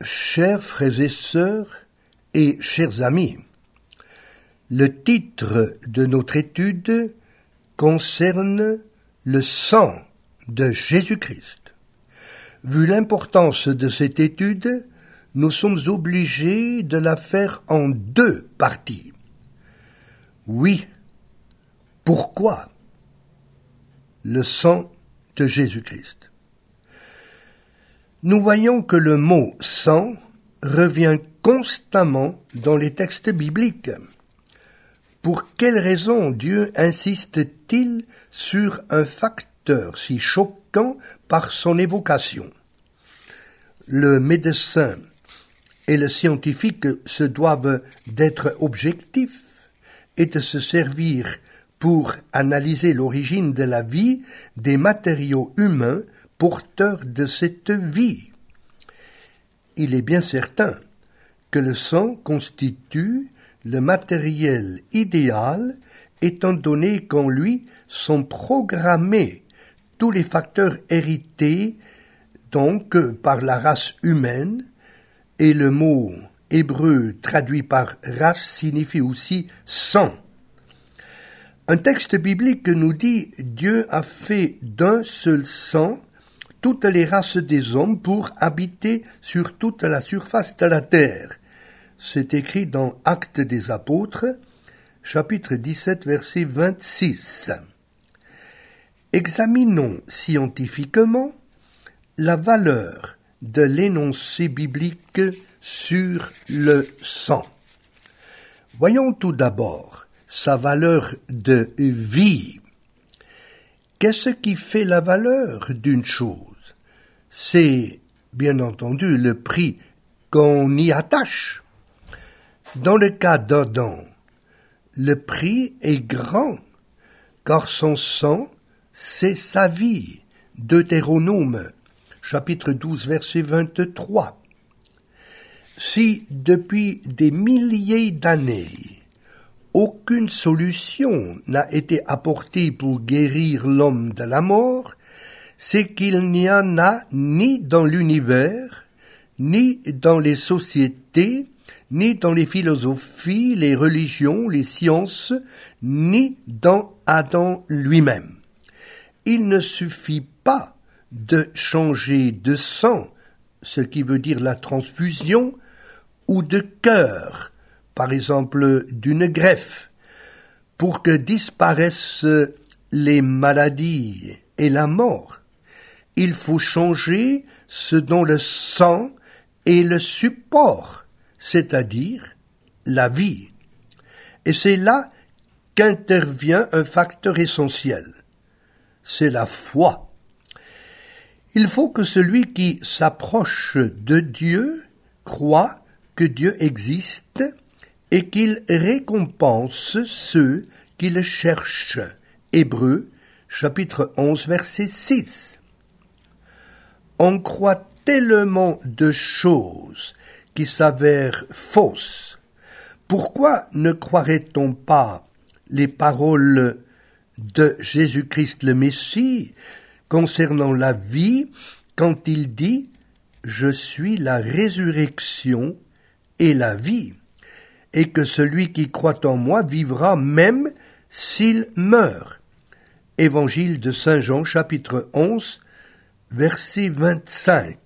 Chers frères et sœurs et chers amis, le titre de notre étude concerne le sang de Jésus-Christ. Vu l'importance de cette étude, nous sommes obligés de la faire en deux parties. Oui, pourquoi le sang de Jésus-Christ? Nous voyons que le mot « sang » revient constamment dans les textes bibliques. Pour quelle raison Dieu insiste-t-il sur un facteur si choquant par son évocation? Le médecin et le scientifique se doivent d'être objectifs et de se servir pour analyser l'origine de la vie des matériaux humains porteur de cette vie. Il est bien certain que le sang constitue le matériel idéal étant donné qu'en lui sont programmés tous les facteurs hérités donc par la race humaine, et le mot hébreu traduit par race signifie aussi sang. Un texte biblique nous dit « Dieu a fait d'un seul sang toutes les races des hommes pour habiter sur toute la surface de la terre. » C'est écrit dans Actes des Apôtres, chapitre 17, verset 26. Examinons scientifiquement la valeur de l'énoncé biblique sur le sang. Voyons tout d'abord sa valeur de vie. Qu'est-ce qui fait la valeur d'une chose? C'est, bien entendu, le prix qu'on y attache. Dans le cas d'Adam, le prix est grand, car son sang, c'est sa vie. Deutéronome, chapitre 12, verset 23. Si, depuis des milliers d'années, aucune solution n'a été apportée pour guérir l'homme de la mort, c'est qu'il n'y en a ni dans l'univers, ni dans les sociétés, ni dans les philosophies, les religions, les sciences, ni dans Adam lui-même. Il ne suffit pas de changer de sang, ce qui veut dire la transfusion, ou de cœur, par exemple d'une greffe, pour que disparaissent les maladies et la mort. Il faut changer ce dont le sang est le support, c'est-à-dire la vie. Et c'est là qu'intervient un facteur essentiel, c'est la foi. Il faut que celui qui s'approche de Dieu croit que Dieu existe et qu'il récompense ceux qui le cherchent. Hébreux, chapitre 11, verset 6. On croit tellement de choses qui s'avèrent fausses. Pourquoi ne croirait-on pas les paroles de Jésus-Christ le Messie concernant la vie quand il dit « Je suis la résurrection et la vie » et que celui qui croit en moi vivra même s'il meurt. Évangile de Saint Jean, chapitre 11, verset 25.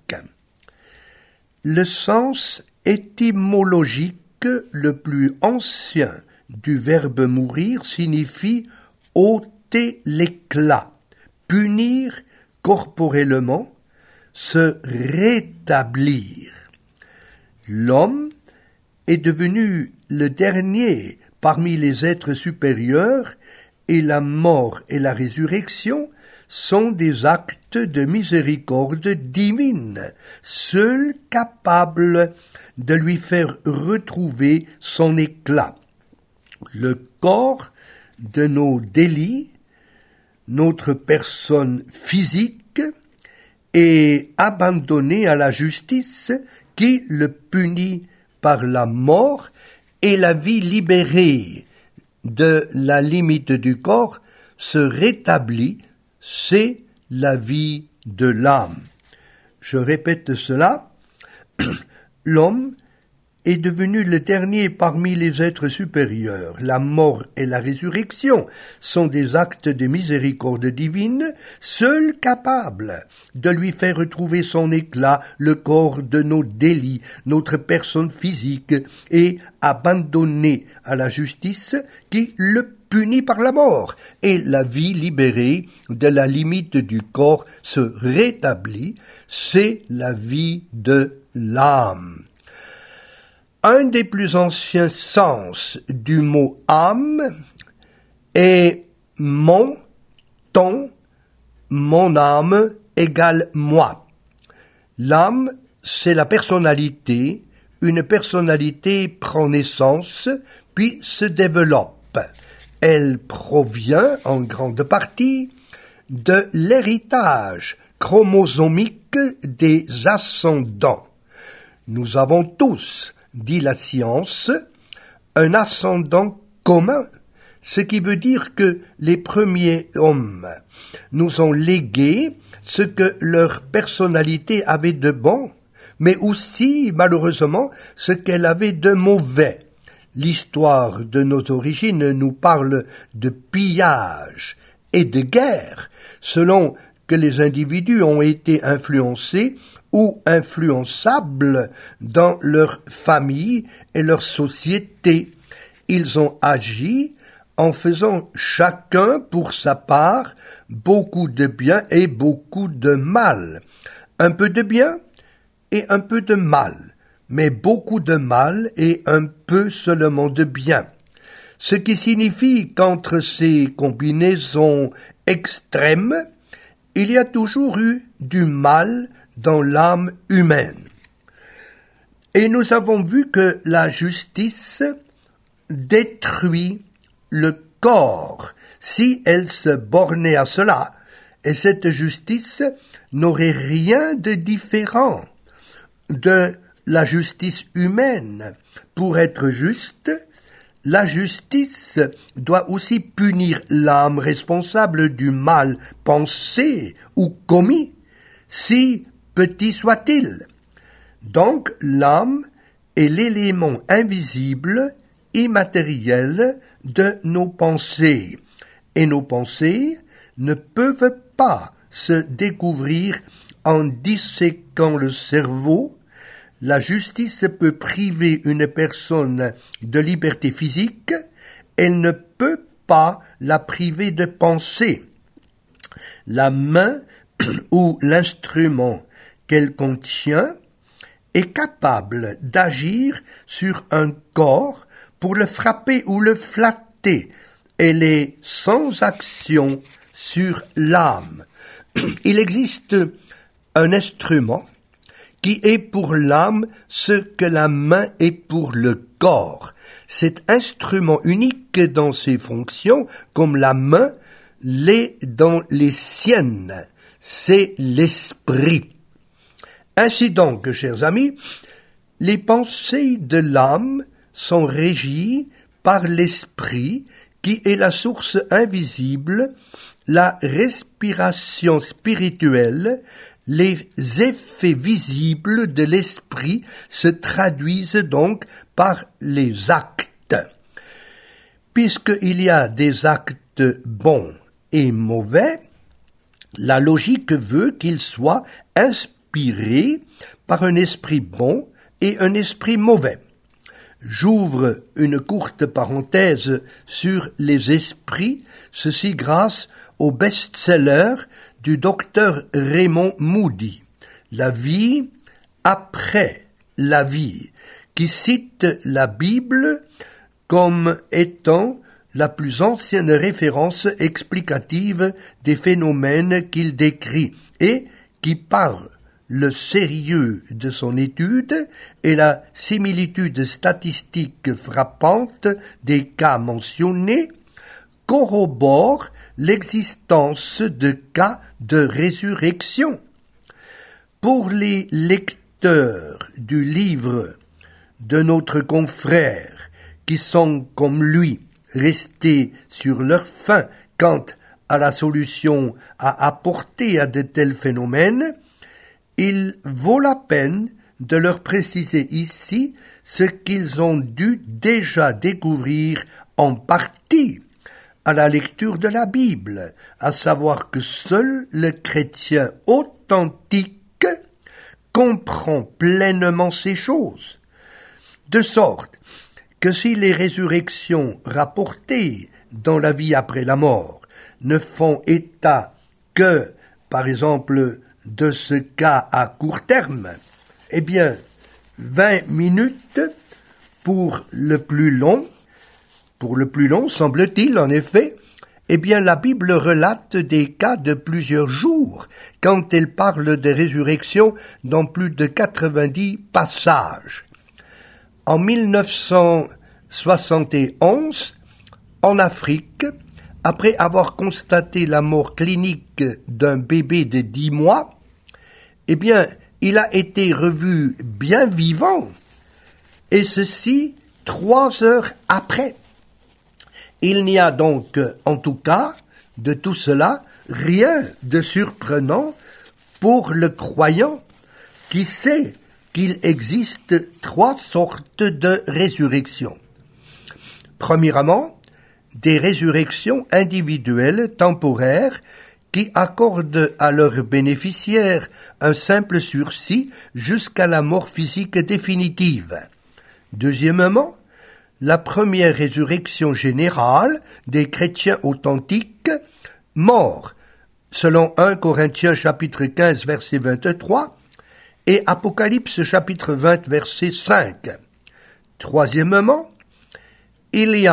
Le sens étymologique le plus ancien du verbe mourir signifie ôter l'éclat, punir corporellement, se rétablir. L'homme est devenu le dernier parmi les êtres supérieurs et la mort et la résurrection sont des actes de miséricorde divine, seuls capables de lui faire retrouver son éclat. Le corps de nos délits, notre personne physique, est abandonné à la justice qui le punit par la mort et la vie libérée de la limite du corps se rétablit, c'est la vie de l'âme. Je répète cela, l'homme est devenu le dernier parmi les êtres supérieurs. La mort et la résurrection sont des actes de miséricorde divine, seuls capables de lui faire retrouver son éclat, le corps de nos délits, notre personne physique, et abandonner à la justice qui le punit par la mort, et la vie libérée de la limite du corps se rétablit, c'est la vie de l'âme. Un des plus anciens sens du mot âme est mon, ton, mon âme égale moi. L'âme, c'est la personnalité. Une personnalité prend naissance, puis se développe. Elle provient, en grande partie, de l'héritage chromosomique des ascendants. Nous avons tous, dit la science, un ascendant commun, ce qui veut dire que les premiers hommes nous ont légué ce que leur personnalité avait de bon, mais aussi, malheureusement, ce qu'elle avait de mauvais. L'histoire de nos origines nous parle de pillage et de guerre, selon que les individus ont été influencés ou influençables dans leur famille et leur société. Ils ont agi en faisant chacun pour sa part beaucoup de bien et beaucoup de mal. Un peu de bien et un peu de mal, mais beaucoup de mal et un peu seulement de bien. Ce qui signifie qu'entre ces combinaisons extrêmes, il y a toujours eu du mal dans l'âme humaine. Et nous avons vu que la justice détruit le corps si elle se bornait à cela, et cette justice n'aurait rien de différent de la justice humaine. Pour être juste, la justice doit aussi punir l'âme responsable du mal pensé ou commis, si petit soit-il. Donc l'âme est l'élément invisible, immatériel de nos pensées, et nos pensées ne peuvent pas se découvrir en disséquant le cerveau. La justice peut priver une personne de liberté physique, elle ne peut pas la priver de penser. La main ou l'instrument qu'elle contient est capable d'agir sur un corps pour le frapper ou le flatter. Elle est sans action sur l'âme. Il existe un instrument qui est pour l'âme ce que la main est pour le corps. Cet instrument unique dans ses fonctions, comme la main l'est dans les siennes, c'est l'esprit. Ainsi donc, chers amis, les pensées de l'âme sont régies par l'esprit qui est la source invisible, la respiration spirituelle. Les effets visibles de l'esprit se traduisent donc par les actes. Puisqu'il y a des actes bons et mauvais, la logique veut qu'ils soient inspirés par un esprit bon et un esprit mauvais. J'ouvre une courte parenthèse sur les esprits, ceci grâce au best-seller du docteur Raymond Moody, La vie après la vie, qui cite la Bible comme étant la plus ancienne référence explicative des phénomènes qu'il décrit et qui, par le sérieux de son étude et la similitude statistique frappante des cas mentionnés, corrobore l'existence de cas de résurrection. Pour les lecteurs du livre de notre confrère, qui sont comme lui restés sur leur faim quant à la solution à apporter à de tels phénomènes, il vaut la peine de leur préciser ici ce qu'ils ont dû déjà découvrir en partie à la lecture de la Bible, à savoir que seul le chrétien authentique comprend pleinement ces choses, de sorte que si les résurrections rapportées dans la vie après la mort ne font état que, par exemple, de ce cas à court terme, eh bien, 20 minutes pour le plus long, semble-t-il, en effet, eh bien, la Bible relate des cas de plusieurs jours, quand elle parle de résurrection dans plus de 90 passages. En 1971, en Afrique, après avoir constaté la mort clinique d'un bébé de 10 mois, eh bien, il a été revu bien vivant, et ceci 3 heures après. Il n'y a donc, en tout cas, de tout cela, rien de surprenant pour le croyant qui sait qu'il existe 3 sortes de résurrections. Premièrement, des résurrections individuelles temporaires qui accordent à leurs bénéficiaires un simple sursis jusqu'à la mort physique définitive. Deuxièmement, la première résurrection générale des chrétiens authentiques morts, selon 1 Corinthiens chapitre 15 verset 23 et Apocalypse chapitre 20 verset 5. Troisièmement, il y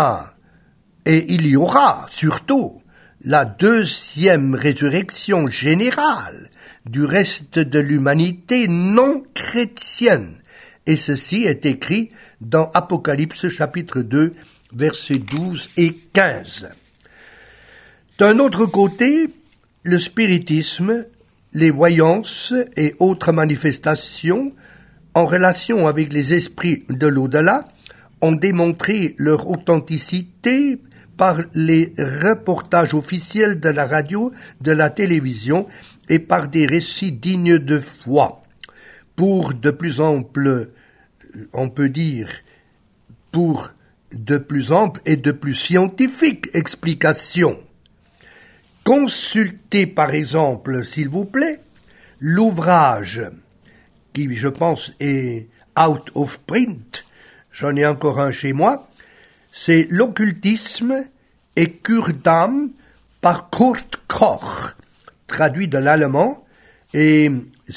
aura surtout la deuxième résurrection générale du reste de l'humanité non chrétienne. Et ceci est écrit dans Apocalypse chapitre 2, versets 12 et 15. D'un autre côté, le spiritisme, les voyances et autres manifestations en relation avec les esprits de l'au-delà ont démontré leur authenticité par les reportages officiels de la radio, de la télévision et par des récits dignes de foi. Pour de plus amples, on peut dire, pour de plus amples et de plus scientifiques explications. Consultez par exemple, s'il vous plaît, l'ouvrage qui, je pense, est out of print, j'en ai encore un chez moi, c'est L'occultisme et cure d'âme par Kurt Koch, traduit de l'allemand, et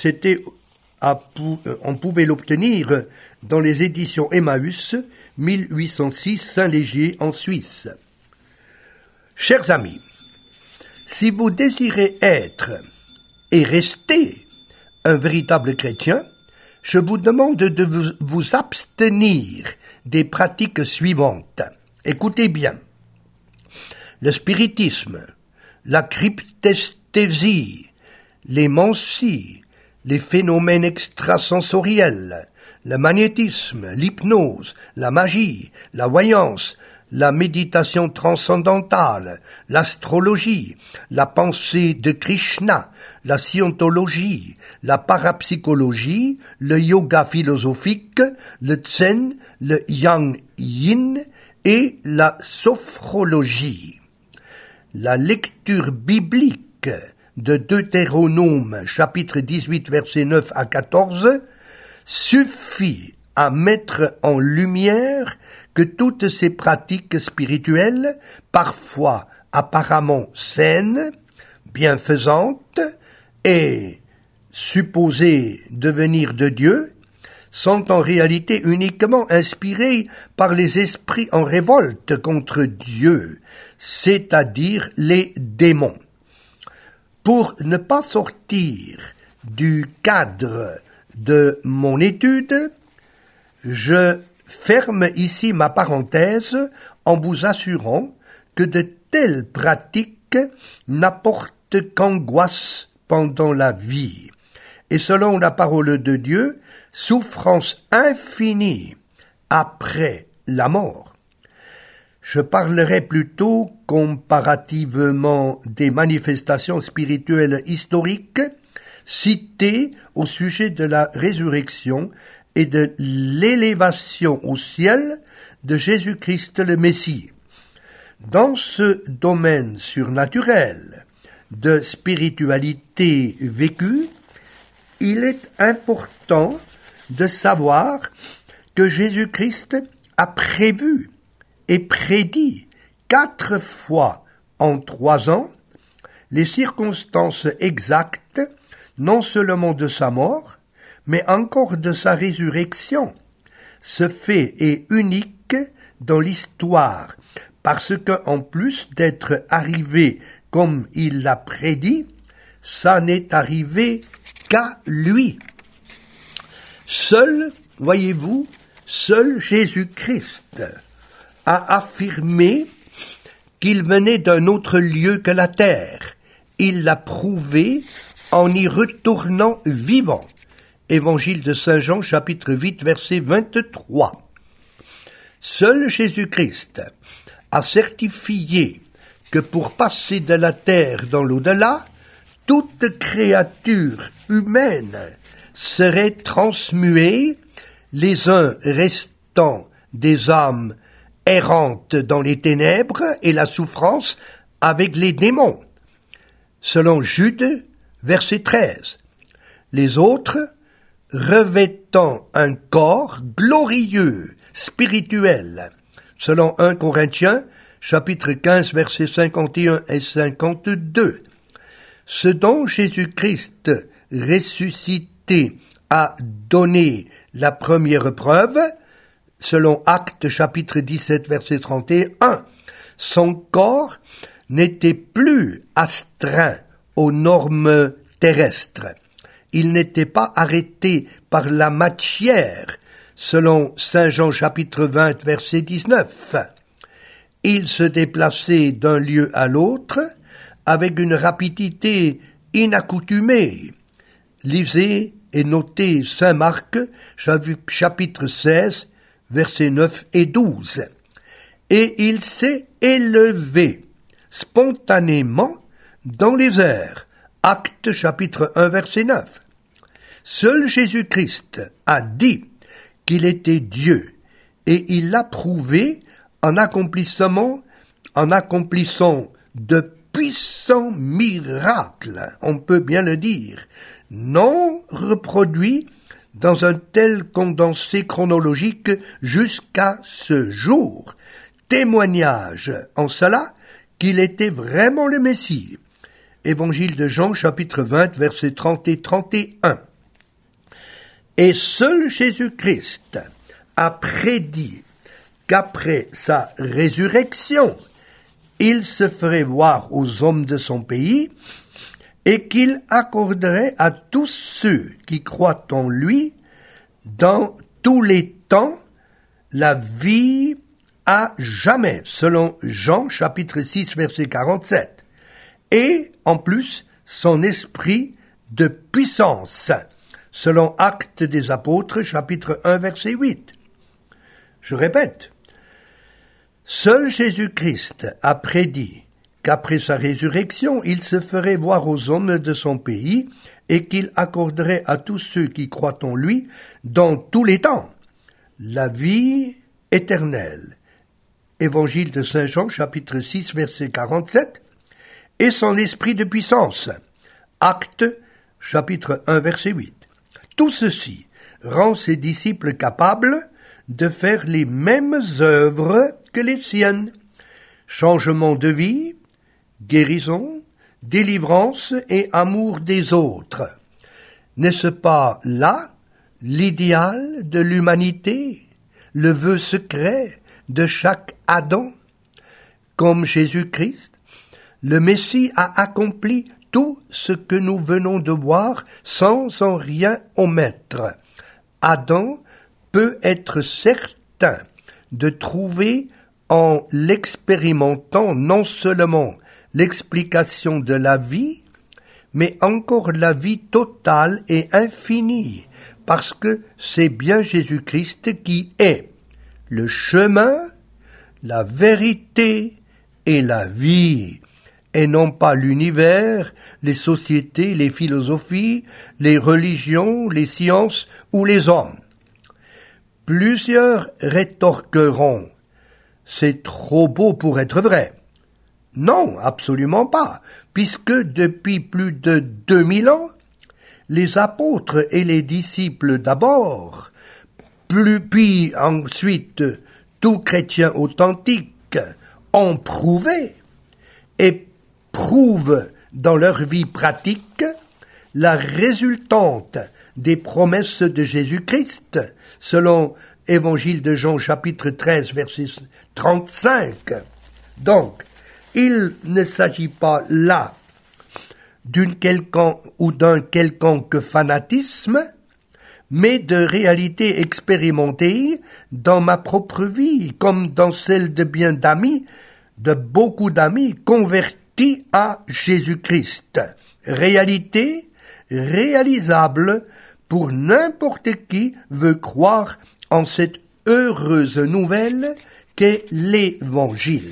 on pouvait l'obtenir dans les éditions Emmaüs, 1806, Saint-Léger, en Suisse. Chers amis, si vous désirez être et rester un véritable chrétien, je vous demande de vous abstenir des pratiques suivantes. Écoutez bien. Le spiritisme, la cryptesthésie, les mancies, les phénomènes extrasensoriels, le magnétisme, l'hypnose, la magie, la voyance, la méditation transcendantale, l'astrologie, la pensée de Krishna, la scientologie, la parapsychologie, le yoga philosophique, le zen, le yang-yin et la sophrologie. La lecture biblique de Deutéronome, chapitre 18, versets 9 à 14, suffit à mettre en lumière que toutes ces pratiques spirituelles, parfois apparemment saines, bienfaisantes et supposées devenir de Dieu, sont en réalité uniquement inspirées par les esprits en révolte contre Dieu, c'est-à-dire les démons. Pour ne pas sortir du cadre de mon étude, je ferme ici ma parenthèse en vous assurant que de telles pratiques n'apportent qu'angoisse pendant la vie. Et selon la parole de Dieu, souffrance infinie après la mort. Je parlerai plutôt comparativement des manifestations spirituelles historiques, citées au sujet de la résurrection et de l'élévation au ciel de Jésus-Christ le Messie. Dans ce domaine surnaturel de spiritualité vécue, il est important de savoir que Jésus-Christ a prévu et prédit 4 fois en 3 ans les circonstances exactes non seulement de sa mort, mais encore de sa résurrection. Ce fait est unique dans l'histoire, parce qu'en plus d'être arrivé comme il l'a prédit, ça n'est arrivé qu'à lui. Seul, voyez-vous, seul Jésus-Christ a affirmé qu'il venait d'un autre lieu que la terre. Il l'a prouvé en y retournant vivant. Évangile de Saint Jean, chapitre 8, verset 23. Seul Jésus-Christ a certifié que pour passer de la terre dans l'au-delà, toute créature humaine serait transmuée, les uns restant des âmes errantes dans les ténèbres et la souffrance avec les démons. Selon Jude, verset 13. Les autres, revêtant un corps glorieux, spirituel, selon 1 Corinthiens, chapitre 15, versets 51 et 52. Ce dont Jésus-Christ ressuscité a donné la première preuve, selon Actes chapitre 17, verset 31, son corps n'était plus astreint aux normes terrestres. Il n'était pas arrêté par la matière, selon Saint Jean chapitre 20, verset 19. Il se déplaçait d'un lieu à l'autre avec une rapidité inaccoutumée. Lisez et notez Saint Marc, chapitre 16, versets 9 et 12. Et il s'est élevé spontanément dans les airs. Actes chapitre 1, verset 9. Seul Jésus-Christ a dit qu'il était Dieu, et il l'a prouvé en accomplissant de puissants miracles, on peut bien le dire, non reproduits dans un tel condensé chronologique jusqu'à ce jour. Témoignage en cela qu'il était vraiment le Messie. Évangile de Jean, chapitre 20, versets 30 et 31. Et seul Jésus-Christ a prédit qu'après sa résurrection, il se ferait voir aux hommes de son pays et qu'il accorderait à tous ceux qui croient en lui, dans tous les temps, la vie à jamais, selon Jean chapitre 6, verset 47. Et, en plus, son esprit de puissance, selon Actes des Apôtres, chapitre 1, verset 8. Je répète, seul Jésus-Christ a prédit qu'après sa résurrection, il se ferait voir aux hommes de son pays et qu'il accorderait à tous ceux qui croient en lui, dans tous les temps, la vie éternelle. Évangile de Saint Jean, chapitre 6, verset 47, et son esprit de puissance. Actes, chapitre 1, verset 8. Tout ceci rend ses disciples capables de faire les mêmes œuvres que les siennes. Changement de vie, guérison, délivrance et amour des autres. N'est-ce pas là l'idéal de l'humanité, le vœu secret de chaque Adam? Comme Jésus-Christ, le Messie a accompli tout ce que nous venons de voir sans en rien omettre. Adam peut être certain de trouver en l'expérimentant non seulement l'explication de la vie, mais encore la vie totale et infinie, parce que c'est bien Jésus-Christ qui est le chemin, la vérité et la vie. et non pas l'univers, les sociétés, les philosophies, les religions, les sciences ou les hommes. Plusieurs rétorqueront « c'est trop beau pour être vrai ». Non, absolument pas, puisque depuis plus de 2000 ans, les apôtres et les disciples d'abord, puis ensuite tout chrétien authentique, ont prouvé et prouvent dans leur vie pratique la résultante des promesses de Jésus-Christ, selon Évangile de Jean chapitre 13 verset 35. Donc, il ne s'agit pas là d'un quelconque fanatisme, mais de réalité expérimentée dans ma propre vie, comme dans celle de beaucoup d'amis convertis à Jésus-Christ. Réalité réalisable pour n'importe qui veut croire en cette heureuse nouvelle qu'est l'Évangile.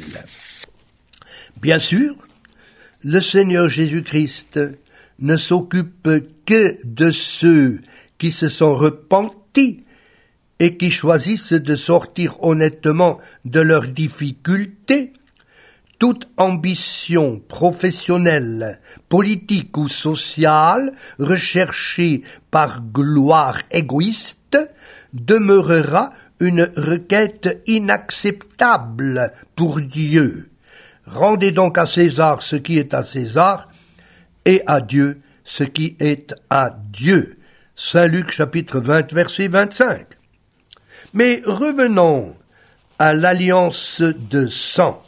Bien sûr, le Seigneur Jésus-Christ ne s'occupe que de ceux qui se sont repentis et qui choisissent de sortir honnêtement de leurs difficultés. Toute ambition professionnelle, politique ou sociale recherchée par gloire égoïste demeurera une requête inacceptable pour Dieu. Rendez donc à César ce qui est à César et à Dieu ce qui est à Dieu. Saint Luc chapitre 20 verset 25. Mais revenons à l'alliance de sang.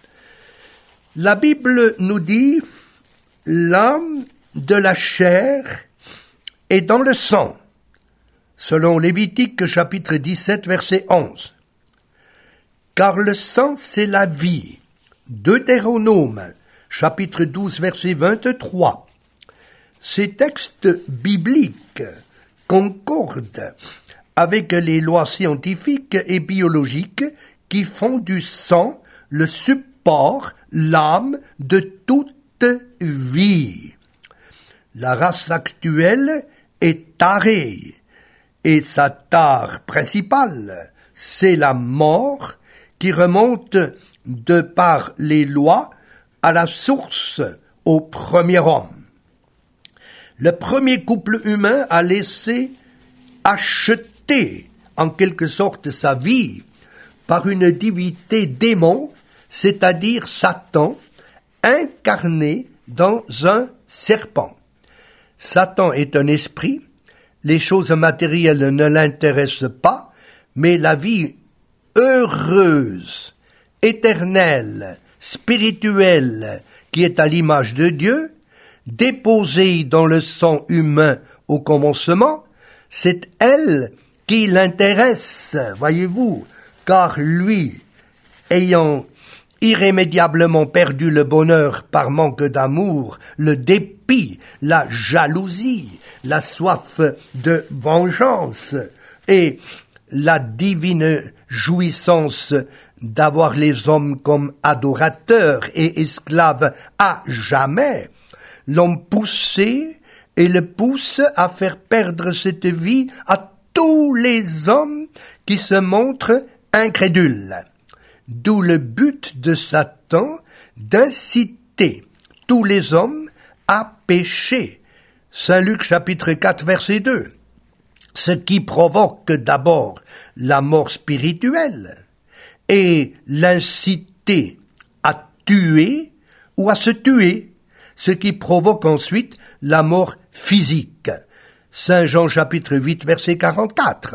La Bible nous dit « l'âme de la chair est dans le sang », selon Lévitique chapitre 17 verset 11. Car le sang c'est la vie. Deutéronome chapitre 12 verset 23. Ces textes bibliques concordent avec les lois scientifiques et biologiques qui font du sang le support, l'âme de toute vie. La race actuelle est tarée, et sa tare principale, c'est la mort qui remonte de par les lois à la source, au premier homme. Le premier couple humain a laissé acheter en quelque sorte sa vie par une divinité démon, c'est-à-dire Satan, incarné dans un serpent. Satan est un esprit, les choses matérielles ne l'intéressent pas, mais la vie heureuse, éternelle, spirituelle, qui est à l'image de Dieu, déposée dans le sang humain au commencement, c'est elle qui l'intéresse, voyez-vous, car lui, ayant irrémédiablement perdu le bonheur par manque d'amour, le dépit, la jalousie, la soif de vengeance et la divine jouissance d'avoir les hommes comme adorateurs et esclaves à jamais, l'ont poussé et le pousse à faire perdre cette vie à tous les hommes qui se montrent incrédules. D'où le but de Satan d'inciter tous les hommes à pécher. Saint Luc chapitre 4 verset 2. Ce qui provoque d'abord la mort spirituelle et l'inciter à tuer ou à se tuer, ce qui provoque ensuite la mort physique. Saint Jean chapitre 8 verset 44.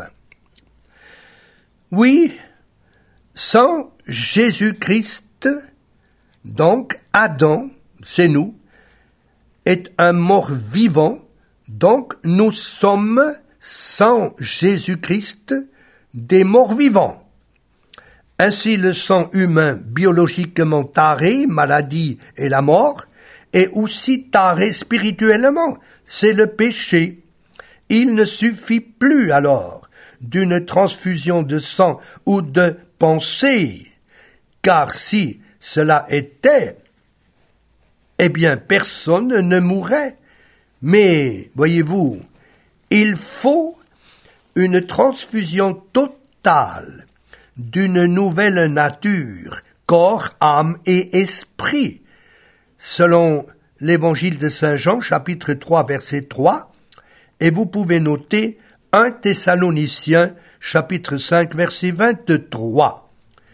Oui, sans Jésus-Christ, donc Adam, c'est nous, est un mort vivant, donc nous sommes sans Jésus-Christ des morts vivants. Ainsi le sang humain biologiquement taré, maladie et la mort, est aussi taré spirituellement, c'est le péché. Il ne suffit plus alors d'une transfusion de sang ou de pensée, car si cela était, eh bien personne ne mourrait. Mais, voyez-vous, il faut une transfusion totale d'une nouvelle nature, corps, âme et esprit, selon l'évangile de Saint Jean, chapitre 3, verset 3, et vous pouvez noter 1 Thessaloniciens, chapitre 5, verset 23.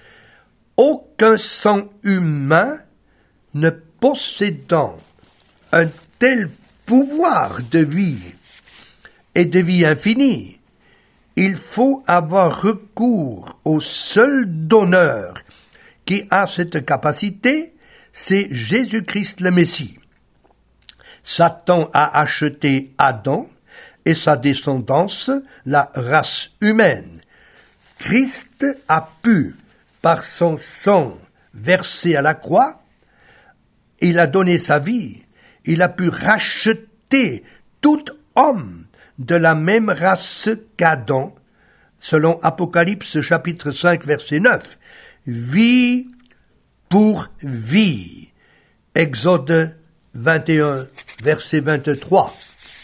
Aucun sang humain ne possédant un tel pouvoir de vie et de vie infinie, il faut avoir recours au seul donneur qui a cette capacité, c'est Jésus-Christ le Messie. Satan a acheté Adam et sa descendance, la race humaine. Christ a pu, par son sang versé à la croix, il a donné sa vie, il a pu racheter tout homme de la même race qu'Adam, selon Apocalypse chapitre 5 verset 9. Vie pour vie. Exode 21 verset 23.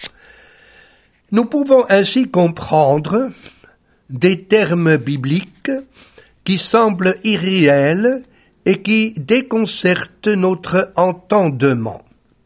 Nous pouvons ainsi comprendre des termes bibliques qui semblent irréels et qui déconcertent notre entendement.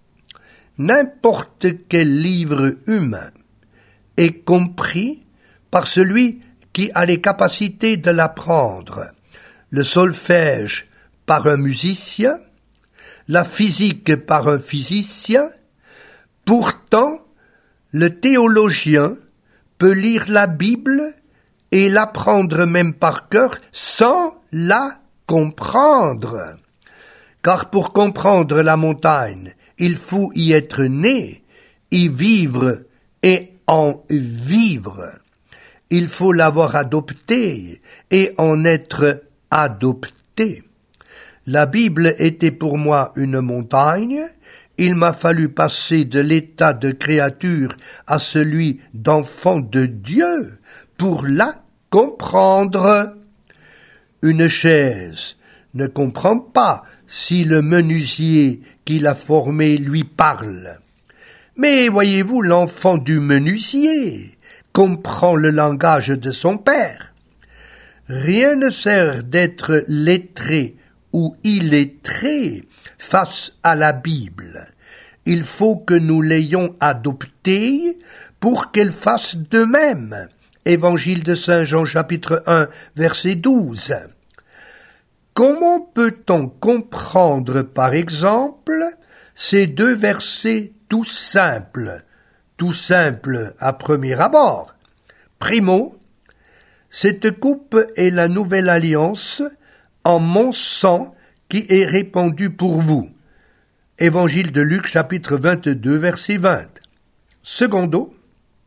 N'importe quel livre humain est compris par celui qui a les capacités de l'apprendre. Le solfège par un musicien, la physique par un physicien. Pourtant, le théologien peut lire la Bible et l'apprendre même par cœur sans la comprendre. Car pour comprendre la montagne, il faut y être né, y vivre et en vivre. Il faut l'avoir adopté et en être adopté. La Bible était pour moi une montagne. Il m'a fallu passer de l'état de créature à celui d'enfant de Dieu pour la comprendre. Une chaise ne comprend pas si le menuisier qui l'a formée lui parle. Mais voyez-vous, l'enfant du menuisier comprend le langage de son père. Rien ne sert d'être lettré ou illettré face à la Bible. Il faut que nous l'ayons adoptée pour qu'elle fasse de même. Évangile de Saint Jean chapitre 1 verset 12. Comment peut-on comprendre par exemple ces deux versets tout simples à premier abord? Primo, cette coupe est la nouvelle alliance en mon sang qui est répandu pour vous. Évangile de Luc chapitre 22 verset 20. Secondo,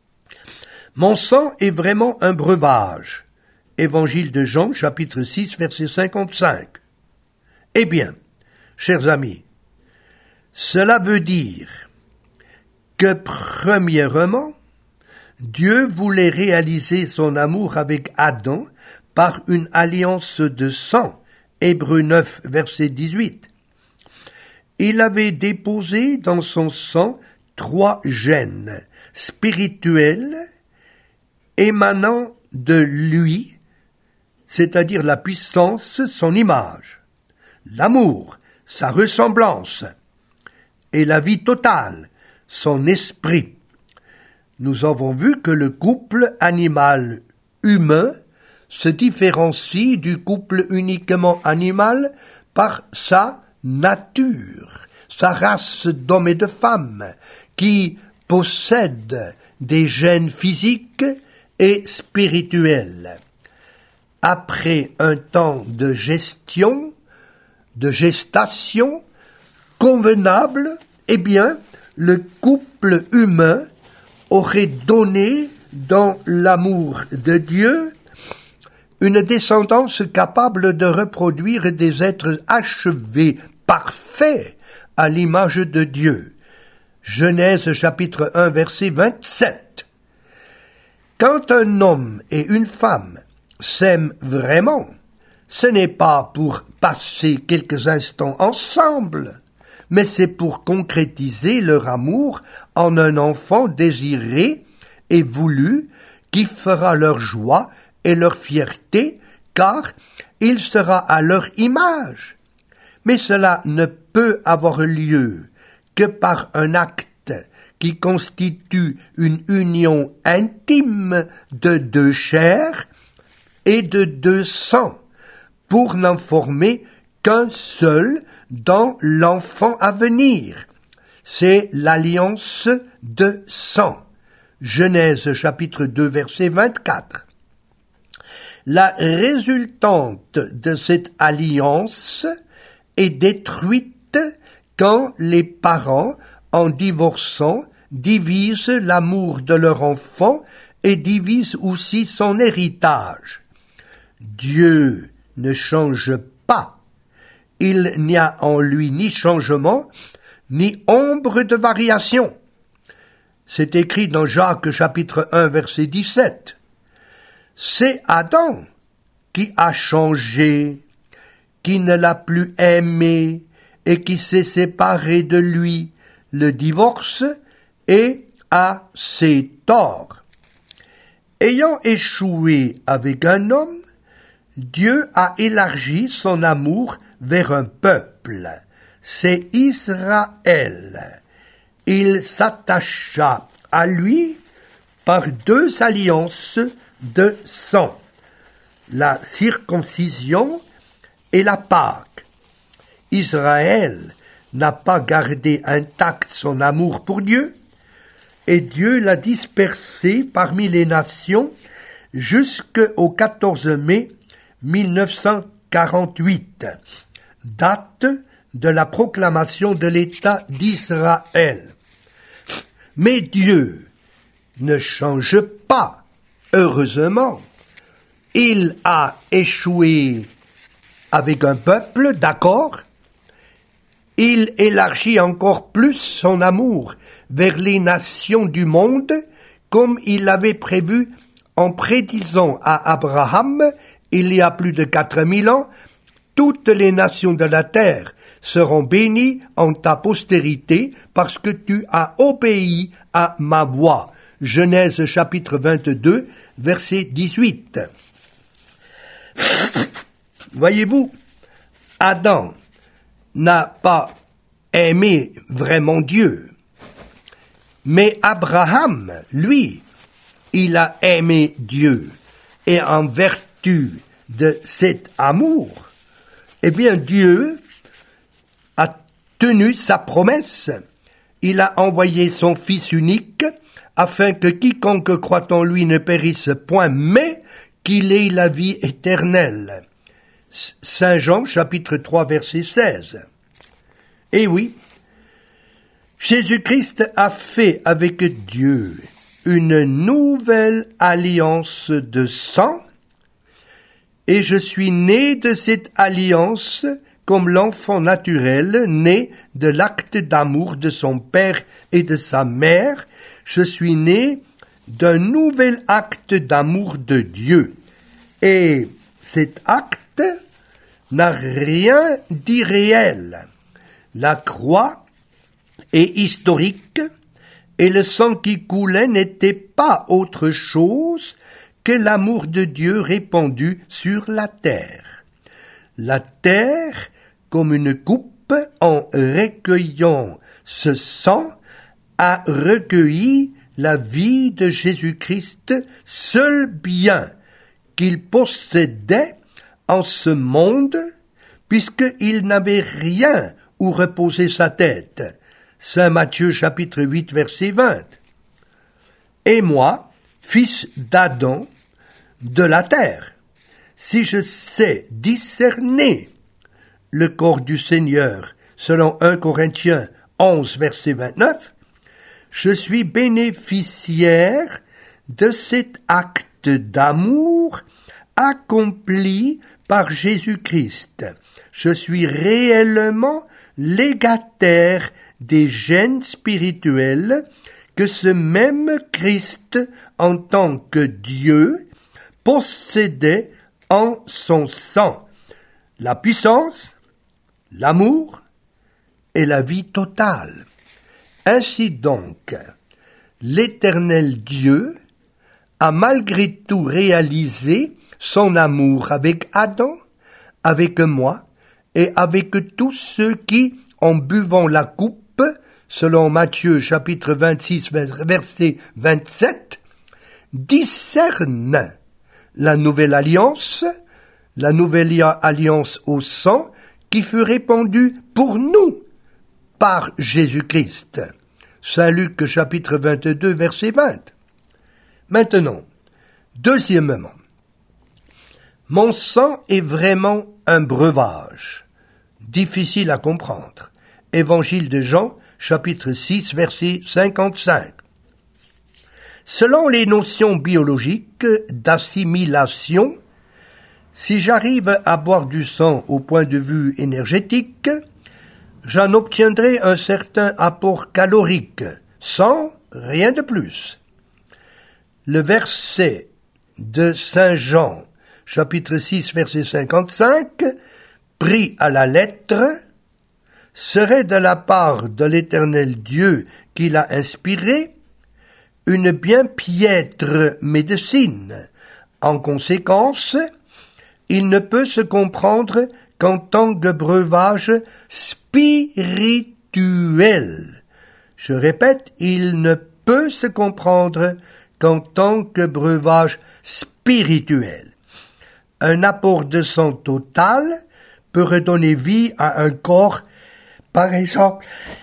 mon sang est vraiment un breuvage. Évangile de Jean chapitre 6 verset 55. Eh bien, chers amis, cela veut dire que premièrement, Dieu voulait réaliser son amour avec Adam par une alliance de sang. Hébreux 9, verset 18. Il avait déposé dans son sang 3 gènes spirituels émanant de lui, c'est-à-dire la puissance, son image, l'amour, sa ressemblance, et la vie totale, son esprit. Nous avons vu que le couple animal-humain se différencie du couple uniquement animal par sa nature, sa race d'hommes et de femmes, qui possèdent des gènes physiques et spirituels. Après un temps de gestation convenable, eh bien, le couple humain aurait donné dans l'amour de Dieu une descendance capable de reproduire des êtres achevés, parfaits, à l'image de Dieu. Genèse chapitre 1 verset 27. Quand un homme et une femme s'aiment vraiment, ce n'est pas pour passer quelques instants ensemble, mais c'est pour concrétiser leur amour en un enfant désiré et voulu qui fera leur joie et leur fierté, car il sera à leur image. Mais cela ne peut avoir lieu que par un acte qui constitue une union intime de deux chairs et de deux sangs, pour n'en former qu'un seul dans l'enfant à venir. C'est l'alliance de sang. Genèse chapitre 2 verset 24. La résultante de cette alliance est détruite quand les parents, en divorçant, divisent l'amour de leur enfant et divisent aussi son héritage. Dieu ne change pas. Il n'y a en lui ni changement, ni ombre de variation. C'est écrit dans Jacques chapitre 1 verset 17. C'est Adam qui a changé, qui ne l'a plus aimé et qui s'est séparé de lui. Le divorce et a ses torts. Ayant échoué avec un homme, Dieu a élargi son amour vers un peuple. C'est Israël. Il s'attacha à lui par deux alliances de sang, la circoncision et la Pâque. Israël n'a pas gardé intact son amour pour Dieu, et Dieu l'a dispersé parmi les nations jusqu'au 14 mai 1948, date de la proclamation de l'État d'Israël. Mais Dieu ne change pas, heureusement. Il a échoué avec un peuple, d'accord. Il élargit encore plus son amour vers les nations du monde, comme il l'avait prévu en prédisant à Abraham, il y a plus de 4000 ans, toutes les nations de la terre seront bénies en ta postérité parce que tu as obéi à ma voix. Genèse chapitre 22, verset 18. Voyez-vous, Adam n'a pas aimé vraiment Dieu. Mais Abraham, lui, il a aimé Dieu. Et en vertu de cet amour, eh bien Dieu a tenu sa promesse. Il a envoyé son Fils unique afin que quiconque croit en lui ne périsse point, mais qu'il ait la vie éternelle. Saint Jean, chapitre 3, verset 16. Et oui, Jésus-Christ a fait avec Dieu une nouvelle alliance de sang, et je suis né de cette alliance comme l'enfant naturel né de l'acte d'amour de son père et de sa mère. Je suis né d'un nouvel acte d'amour de Dieu. Et cet acte n'a rien d'irréel. La croix est historique et le sang qui coulait n'était pas autre chose que l'amour de Dieu répandu sur la terre. La terre, comme une coupe, en recueillant ce sang, a recueilli la vie de Jésus-Christ, seul bien qu'il possédait en ce monde, puisqu'il n'avait rien où reposer sa tête. Saint Matthieu chapitre 8 verset 20. Et moi, fils d'Adam, de la terre, si je sais discerner le corps du Seigneur, selon 1 Corinthiens 11 verset 29, je suis bénéficiaire de cet acte d'amour accompli par Jésus-Christ. Je suis réellement légataire des gènes spirituels que ce même Christ, en tant que Dieu, possédait en son sang. La puissance, l'amour et la vie totale. Ainsi donc, l'Éternel Dieu a malgré tout réalisé son amour avec Adam, avec moi et avec tous ceux qui, en buvant la coupe, selon Matthieu chapitre 26 verset 27, discernent la nouvelle alliance au sang qui fut répandue pour nous par Jésus-Christ. Saint Luc chapitre 22 verset 20. Maintenant, deuxièmement, mon sang est vraiment un breuvage, difficile à comprendre. Évangile de Jean, chapitre 6, verset 55. Selon les notions biologiques d'assimilation, si j'arrive à boire du sang au point de vue énergétique, j'en obtiendrai un certain apport calorique, sans rien de plus. Le verset de Saint Jean, chapitre 6, verset 55, pris à la lettre, serait de la part de l'Éternel Dieu qui l'a inspiré, une bien piètre médecine. En conséquence, il ne peut se comprendre qu'en tant que breuvage spirituel. Je répète, il ne peut se comprendre qu'en tant que breuvage spirituel. Un apport de sang total peut redonner vie à un corps, par exemple,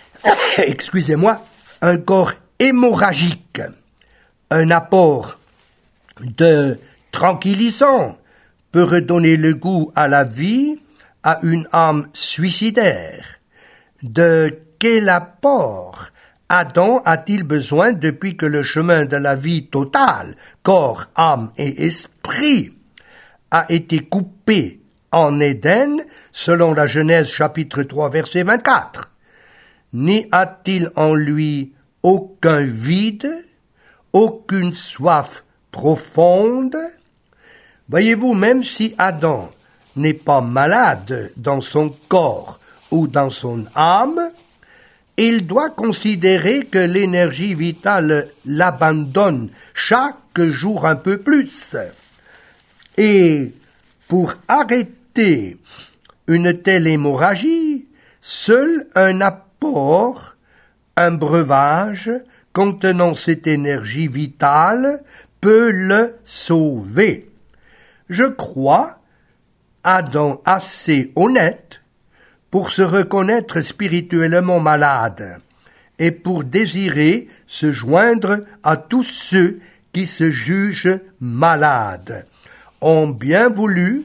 un corps hémorragique. Un apport de tranquillisant peut redonner le goût à la vie à une âme suicidaire. De quel apport Adam a-t-il besoin depuis que le chemin de la vie totale, corps, âme et esprit, a été coupé en Éden, selon la Genèse chapitre 3 verset 24? N'y a-t-il en lui aucun vide, aucune soif profonde? Voyez-vous, même si Adam n'est pas malade dans son corps ou dans son âme, il doit considérer que l'énergie vitale l'abandonne chaque jour un peu plus. Et pour arrêter une telle hémorragie, seul un apport, un breuvage contenant cette énergie vitale peut le sauver. Je crois Adam assez honnête pour se reconnaître spirituellement malade et pour désirer se joindre à tous ceux qui se jugent malades. Ils ont bien voulu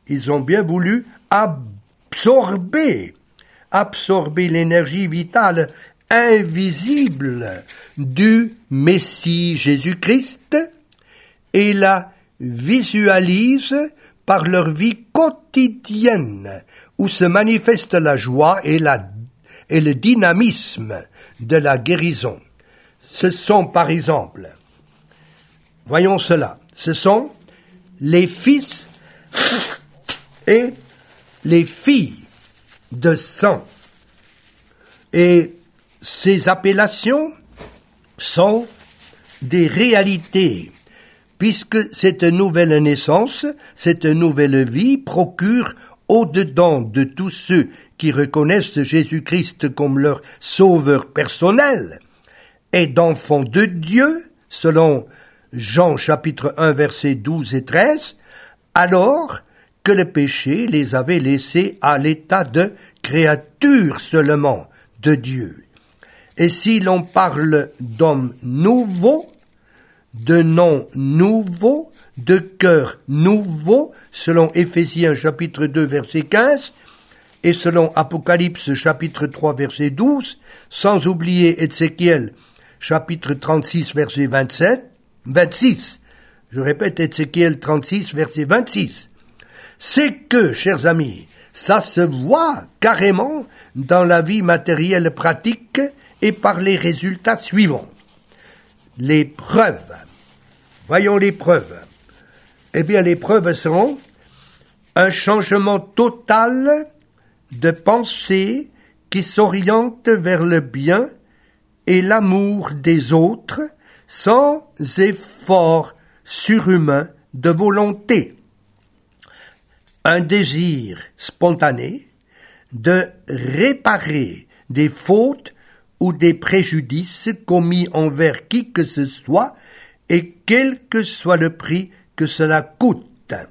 absorber l'énergie vitale invisible du Messie Jésus-Christ et la visualisent par leur vie quotidienne, où se manifeste la joie et le dynamisme de la guérison. Ce sont, par exemple, voyons cela, ce sont les fils et les filles de sang. Et ces appellations sont des réalités, puisque cette nouvelle naissance, cette nouvelle vie procure au-dedans de tous ceux qui reconnaissent Jésus-Christ comme leur sauveur personnel et d'enfants de Dieu, selon Jean chapitre 1 versets 12 et 13, alors que le péché les avait laissés à l'état de créatures seulement de Dieu. Et si l'on parle d'hommes nouveaux, de noms nouveaux, de cœur nouveau, selon Éphésiens chapitre 2 verset 15, et selon Apocalypse chapitre 3 verset 12, sans oublier Ézéchiel chapitre 36 verset 26, je répète Ézéchiel 36 verset 26, c'est que, chers amis, ça se voit carrément dans la vie matérielle pratique et par les résultats suivants. Les preuves. Voyons les preuves. Eh bien, les preuves seront un changement total de pensée qui s'oriente vers le bien et l'amour des autres sans effort surhumain de volonté. Un désir spontané de réparer des fautes ou des préjudices commis envers qui que ce soit et quel que soit le prix que cela coûte.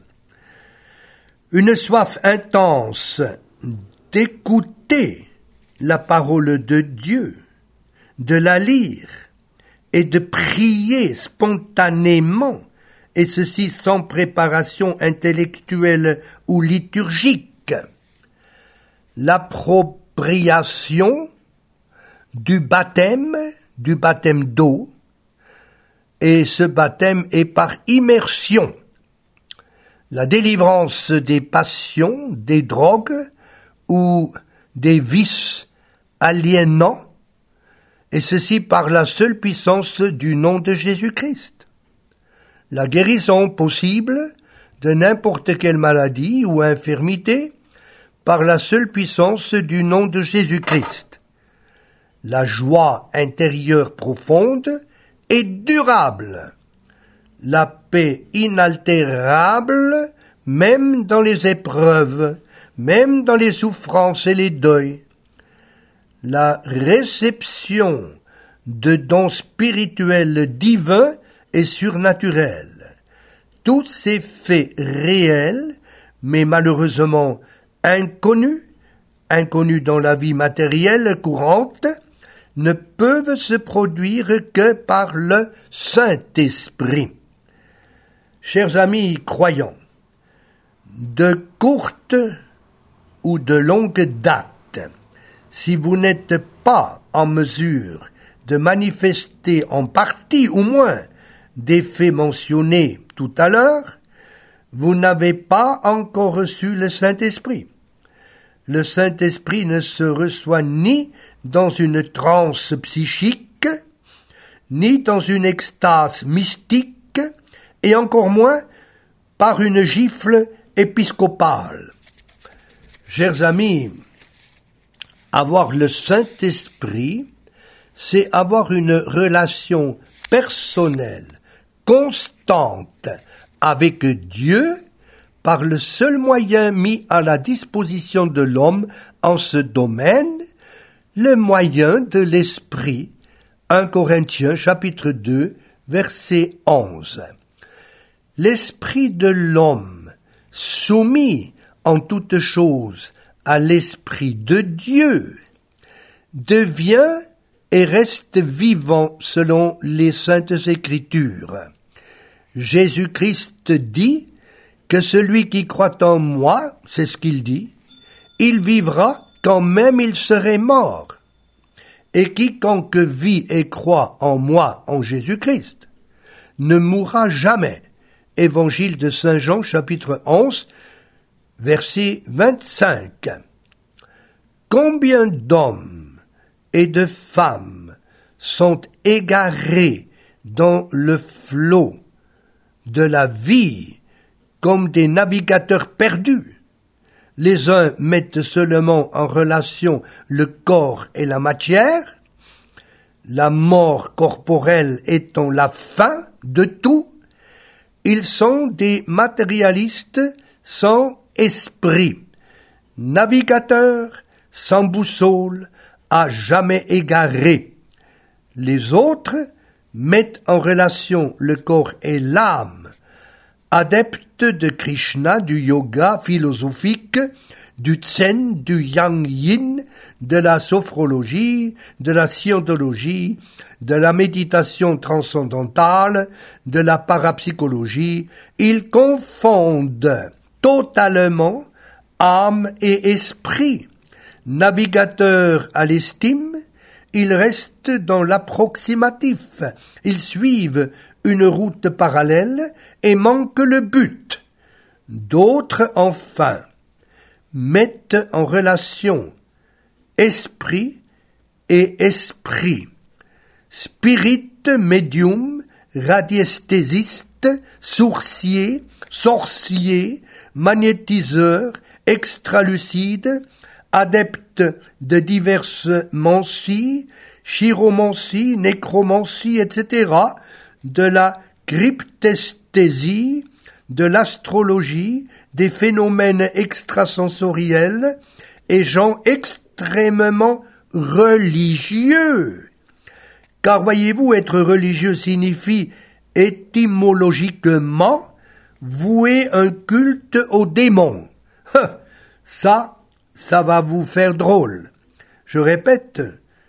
Une soif intense d'écouter la parole de Dieu, de la lire et de prier spontanément, et ceci sans préparation intellectuelle ou liturgique. L'appropriation du baptême d'eau, et ce baptême est par immersion. La délivrance des passions, des drogues ou des vices aliénants, et ceci par la seule puissance du nom de Jésus-Christ. La guérison possible de n'importe quelle maladie ou infirmité par la seule puissance du nom de Jésus-Christ. La joie intérieure profonde et durable. La paix inaltérable, même dans les épreuves, même dans les souffrances et les deuils. La réception de dons spirituels divins et surnaturels. Tous ces faits réels, mais malheureusement inconnus dans la vie matérielle courante, ne peuvent se produire que par le Saint-Esprit. Chers amis croyants, de courte ou de longue date, si vous n'êtes pas en mesure de manifester en partie ou moins des faits mentionnés tout à l'heure, vous n'avez pas encore reçu le Saint-Esprit. Le Saint-Esprit ne se reçoit ni dans une transe psychique, ni dans une extase mystique, et encore moins par une gifle épiscopale. Chers amis, avoir le Saint-Esprit, c'est avoir une relation personnelle, constante avec Dieu, par le seul moyen mis à la disposition de l'homme en ce domaine, le moyen de l'Esprit. 1 Corinthiens chapitre 2, verset 11. L'esprit de l'homme, soumis en toutes choses à l'Esprit de Dieu, devient et reste vivant selon les Saintes Écritures. Jésus-Christ dit que celui qui croit en moi, c'est ce qu'il dit, il vivra quand même il serait mort. Et quiconque vit et croit en moi, en Jésus-Christ, ne mourra jamais. Évangile de Saint Jean, chapitre 11, verset 25. Combien d'hommes et de femmes sont égarés dans le flot de la vie comme des navigateurs perdus. Les uns mettent seulement en relation le corps et la matière, la mort corporelle étant la fin de tout. Ils sont des matérialistes sans esprit, navigateurs sans boussole, à jamais égarés. Les autres mettent en relation le corps et l'âme, adeptes de Krishna, du yoga philosophique, du Zen, du Yang-Yin, de la sophrologie, de la scientologie, de la méditation transcendantale, de la parapsychologie. Ils confondent totalement âme et esprit. Navigateurs à l'estime, ils restent dans l'approximatif. Ils suivent une route parallèle et manquent le but. D'autres, enfin, mettent en relation esprit et esprit. Spirit, médium, radiesthésiste, sourcier, sorcier, magnétiseur, extralucide, adepte de diverses mancies, chiromancie, nécromancie, etc., de la cryptesthésie, de l'astrologie, des phénomènes extrasensoriels, et gens extrêmement religieux. Car voyez-vous, être religieux signifie étymologiquement vouer un culte aux démons. Ça va vous faire drôle. Je répète,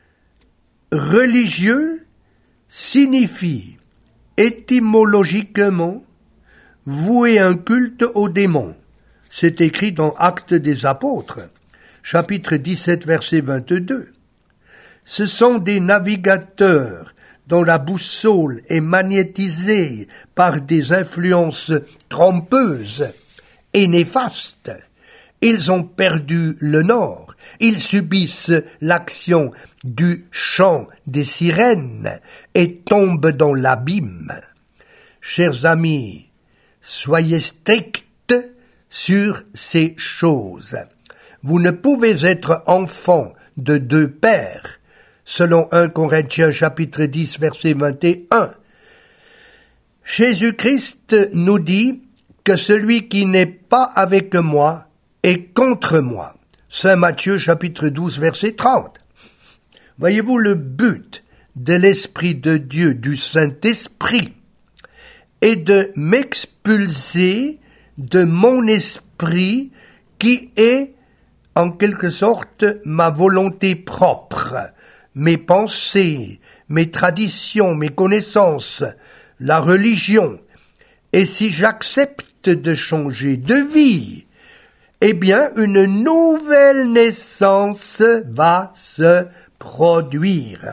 religieux signifie étymologiquement vouer un culte aux démons. C'est écrit dans Actes des Apôtres, chapitre 17, verset 22. Ce sont des navigateurs dont la boussole est magnétisée par des influences trompeuses et néfastes. Ils ont perdu le nord, ils subissent l'action du chant des sirènes et tombent dans l'abîme. Chers amis, soyez stricts sur ces choses. Vous ne pouvez être enfant de deux pères, selon 1 Corinthiens chapitre 10 verset 21. Jésus-Christ nous dit que celui qui n'est pas avec moi est contre moi. Saint Matthieu chapitre 12 verset 30. Voyez-vous, le but de l'Esprit de Dieu, du Saint-Esprit, est de m'expulser de mon esprit qui est en quelque sorte ma volonté propre, mes pensées, mes traditions, mes connaissances, la religion. Et si j'accepte de changer de vie, eh bien, une nouvelle naissance va se produire.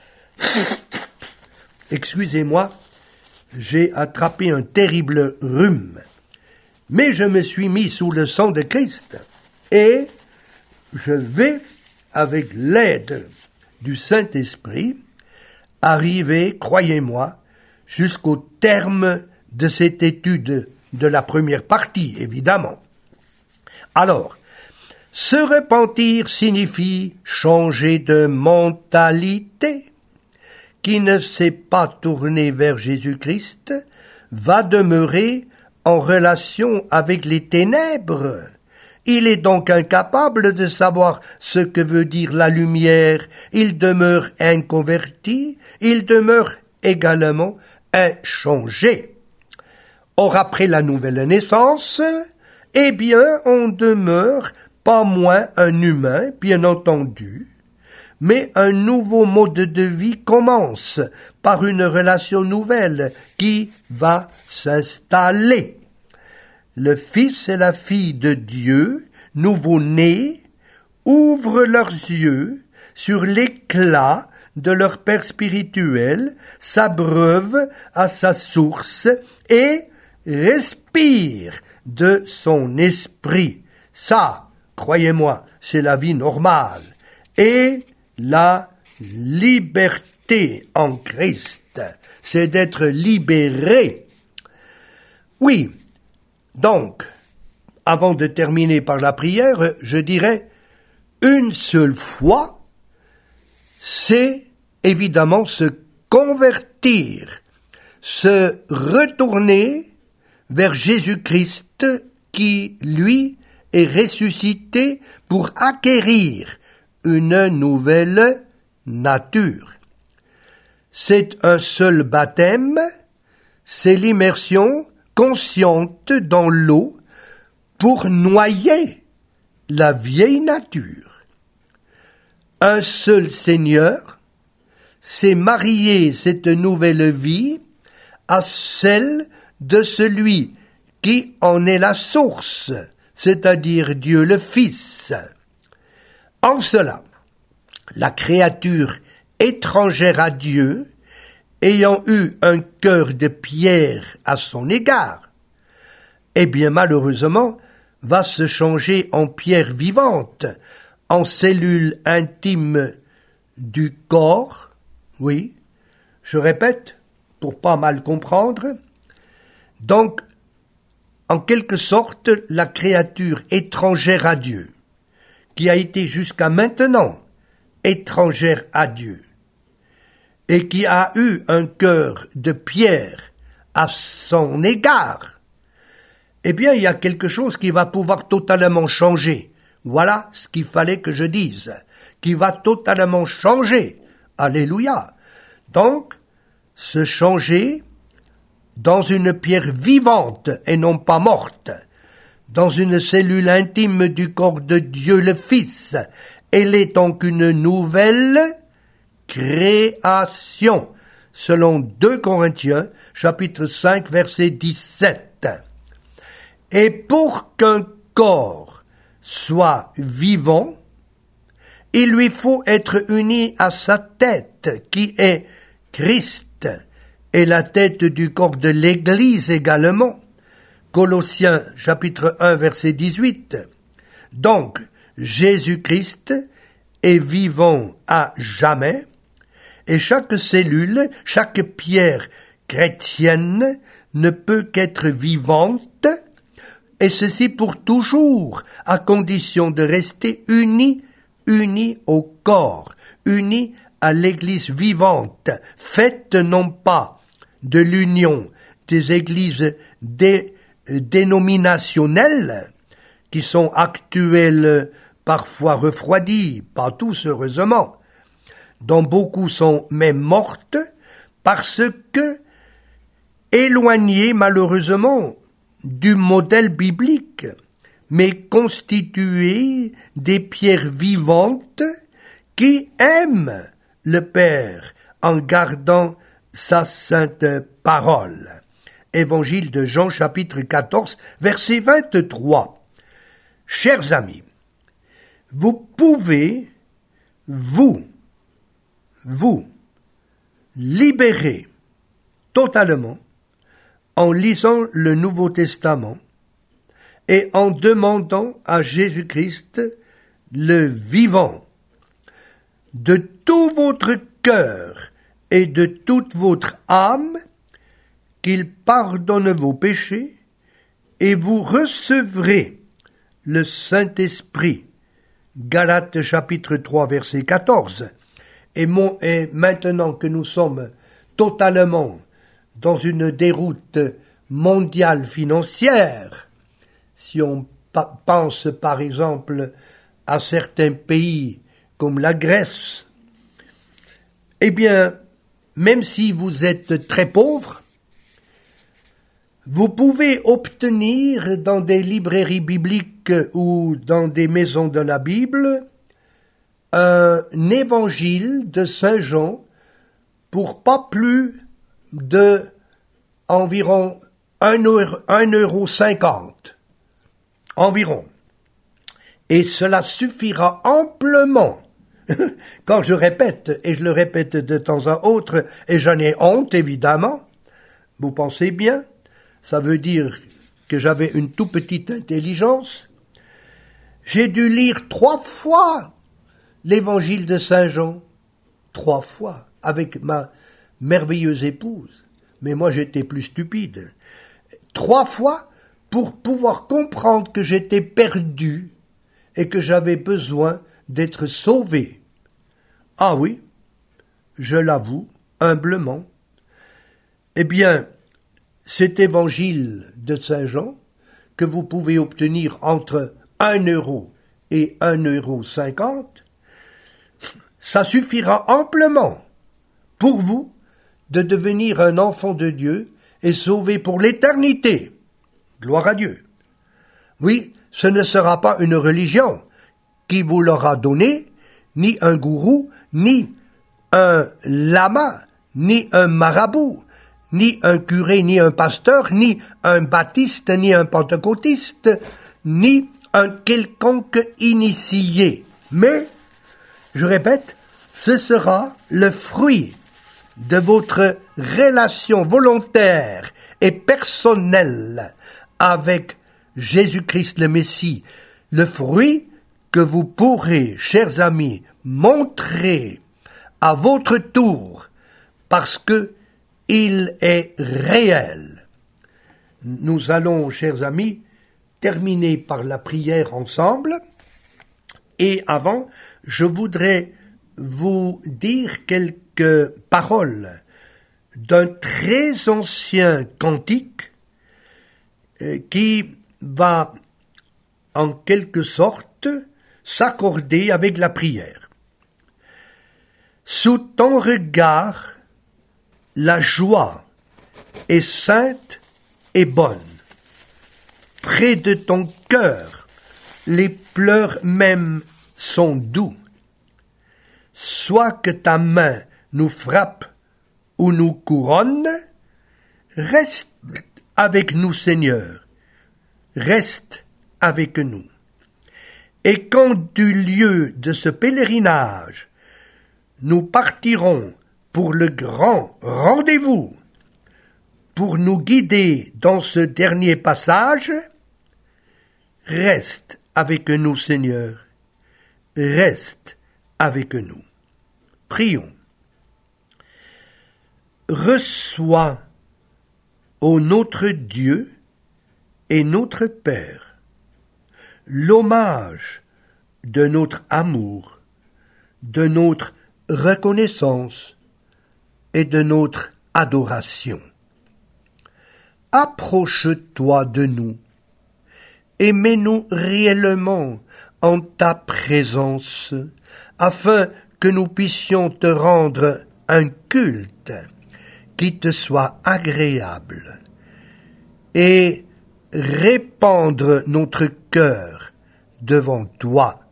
Excusez-moi, j'ai attrapé un terrible rhume. Mais je me suis mis sous le sang de Christ et je vais, avec l'aide du Saint-Esprit, arriver, croyez-moi, jusqu'au terme de cette étude de la première partie, évidemment. Alors, se repentir signifie changer de mentalité. Qui ne s'est pas tourné vers Jésus-Christ va demeurer en relation avec les ténèbres. Il est donc incapable de savoir ce que veut dire la lumière. Il demeure inconverti, il demeure également inchangé. Or, après la nouvelle naissance, eh bien, on demeure pas moins un humain, bien entendu, mais un nouveau mode de vie commence par une relation nouvelle qui va s'installer. Le fils et la fille de Dieu, nouveau-nés, ouvrent leurs yeux sur l'éclat de leur père spirituel, s'abreuvent à sa source et respirent de son esprit. Ça, croyez-moi, c'est la vie normale. Et la liberté en Christ, c'est d'être libéré. Oui, donc, avant de terminer par la prière, je dirais, une seule fois, c'est évidemment se convertir, se retourner vers Jésus-Christ qui, lui, est ressuscité pour acquérir une nouvelle nature. C'est un seul baptême, c'est l'immersion consciente dans l'eau pour noyer la vieille nature. Un seul Seigneur, c'est marier cette nouvelle vie à celle de celui qui en est la source, c'est-à-dire Dieu le Fils. En cela, la créature étrangère à Dieu, ayant eu un cœur de pierre à son égard, eh bien malheureusement, va se changer en pierre vivante, en cellule intime du corps, oui, je répète, pour pas mal comprendre, donc, en quelque sorte, la créature étrangère à Dieu, qui a été jusqu'à maintenant étrangère à Dieu et qui a eu un cœur de pierre à son égard, eh bien, il y a quelque chose qui va pouvoir totalement changer. Voilà ce qu'il fallait que je dise, qui va totalement changer. Alléluia. Donc, se changer dans une pierre vivante et non pas morte, dans une cellule intime du corps de Dieu le Fils. Elle est donc une nouvelle création, selon 2 Corinthiens, chapitre 5, verset 17. Et pour qu'un corps soit vivant, il lui faut être uni à sa tête, qui est Christ, et la tête du corps de l'Église également. Colossiens chapitre 1 verset 18. Donc, Jésus-Christ est vivant à jamais, et chaque cellule, chaque pierre chrétienne ne peut qu'être vivante, et ceci pour toujours, à condition de rester unis au corps, unis à l'Église vivante, faite non pas de l'union des églises dénominationnelles, qui sont actuelles, parfois refroidies, pas tous heureusement, dont beaucoup sont même mortes, parce que éloignées malheureusement du modèle biblique, mais constituées des pierres vivantes qui aiment le Père en gardant sa sainte parole. Évangile de Jean chapitre 14 verset 23. Chers amis, vous pouvez, vous libérer totalement en lisant le Nouveau Testament et en demandant à Jésus-Christ, le vivant, de tout votre cœur et de toute votre âme, qu'il pardonne vos péchés, et vous recevrez le Saint-Esprit. Galates chapitre 3 verset 14. Et maintenant que nous sommes totalement dans une déroute mondiale financière, si on pense par exemple à certains pays comme la Grèce, eh bien, même si vous êtes très pauvre, vous pouvez obtenir dans des librairies bibliques ou dans des maisons de la Bible un évangile de Saint Jean pour pas plus de environ 1,50 € environ. Et cela suffira amplement. Quand je répète, et je le répète de temps à autre, et j'en ai honte évidemment, vous pensez bien, ça veut dire que j'avais une tout petite intelligence. J'ai dû lire 3 fois l'évangile de Saint Jean, 3 fois, avec ma merveilleuse épouse. Mais moi j'étais plus stupide. 3 fois pour pouvoir comprendre que j'étais perdu et que j'avais besoin d'être sauvé. Ah oui, je l'avoue, humblement. Eh bien, cet évangile de Saint Jean, que vous pouvez obtenir entre 1 € et 1,50 €, ça suffira amplement pour vous de devenir un enfant de Dieu et sauvé pour l'éternité. Gloire à Dieu. Oui, ce ne sera pas une religion qui vous l'aura donné, ni un gourou, ni un lama, ni un marabout, ni un curé, ni un pasteur, ni un baptiste, ni un pentecôtiste, ni un quelconque initié. Mais, je répète, ce sera le fruit de votre relation volontaire et personnelle avec Jésus-Christ le Messie, le fruit que vous pourrez, chers amis, montrer à votre tour, parce que il est réel. Nous allons, chers amis, terminer par la prière ensemble, Et avant, je voudrais vous dire quelques paroles d'un très ancien cantique qui va en quelque sorte s'accorder avec la prière. Sous ton regard, la joie est sainte et bonne. Près de ton cœur, les pleurs même sont doux. Soit que ta main nous frappe ou nous couronne, reste avec nous, Seigneur, reste avec nous. Et quand du lieu de ce pèlerinage, nous partirons pour le grand rendez-vous, pour nous guider dans ce dernier passage, reste avec nous, Seigneur, reste avec nous. Prions. Reçois, ô notre Dieu et notre Père, l'hommage de notre amour, de notre reconnaissance et de notre adoration. Approche-toi de nous et mets-nous réellement en ta présence, afin que nous puissions te rendre un culte qui te soit agréable et répandre notre cœur devant toi.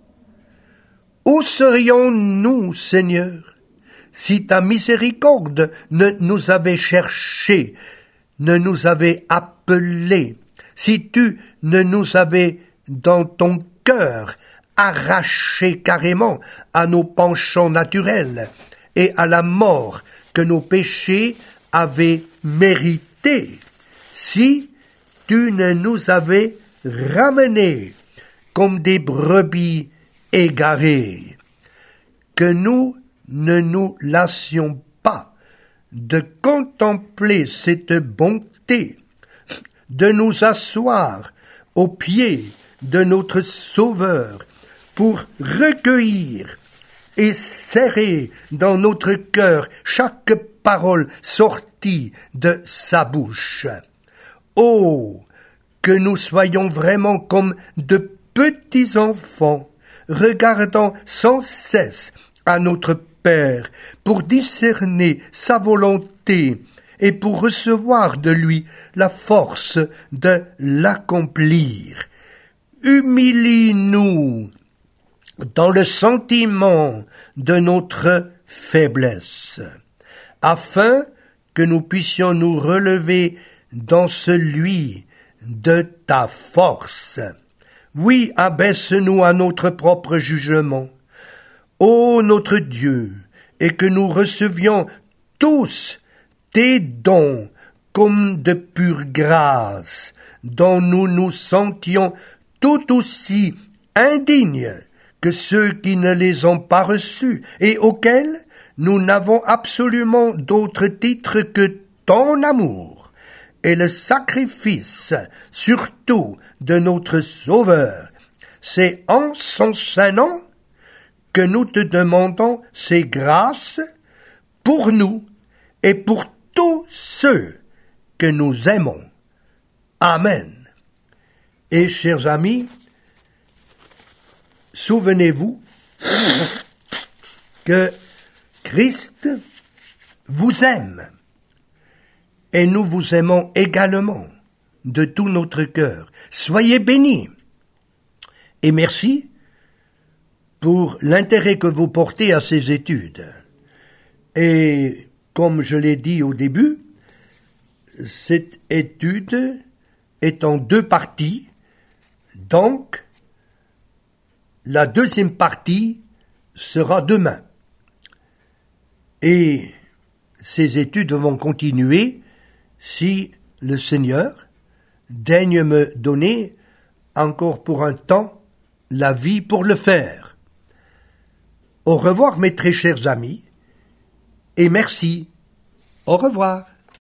Où serions-nous, Seigneur, si ta miséricorde ne nous avait cherchés, ne nous avait appelés, si tu ne nous avais dans ton cœur arrachés carrément à nos penchants naturels et à la mort que nos péchés avaient méritée, si tu ne nous avais ramenés comme des brebis égarées, que nous ne nous lassions pas de contempler cette bonté, de nous asseoir aux pieds de notre Sauveur pour recueillir et serrer dans notre cœur chaque parole sortie de sa bouche. Oh, que nous soyons vraiment comme de petits enfants, regardant sans cesse à notre Père pour discerner sa volonté et pour recevoir de lui la force de l'accomplir. Humilie-nous dans le sentiment de notre faiblesse, afin que nous puissions nous relever dans celui de ta force. Oui, abaisse-nous à notre propre jugement, ô notre Dieu, et que nous recevions tous tes dons comme de pure grâce, dont nous nous sentions tout aussi indignes que ceux qui ne les ont pas reçus, et auxquels nous n'avons absolument d'autre titre que ton amour et le sacrifice, surtout de notre Sauveur. C'est en son saint nom que nous te demandons ces grâces pour nous et pour tous ceux que nous aimons. Amen. Et chers amis, souvenez-vous que Christ vous aime et nous vous aimons également de tout notre cœur. Soyez bénis et merci pour l'intérêt que vous portez à ces études. Et comme je l'ai dit au début, cette étude est en 2 parties, donc la deuxième partie sera demain. Et ces études vont continuer si le Seigneur daigne me donner encore pour un temps la vie pour le faire. Au revoir mes très chers amis, et merci. Au revoir.